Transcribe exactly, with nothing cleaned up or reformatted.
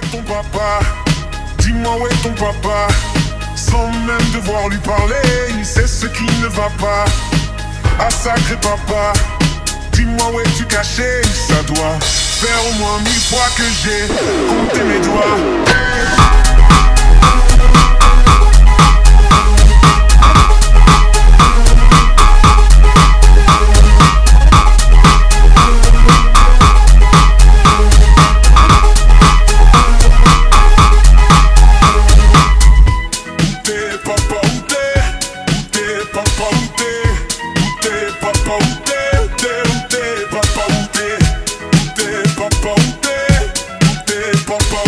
est ton papa? Dis-moi où est ton papa? Sans même devoir lui parler, il sait ce qui ne va pas. Ah sacré papa, dis-moi où es-tu caché? Ça doit faire au moins mille fois que j'ai compté mes doigts. Papa,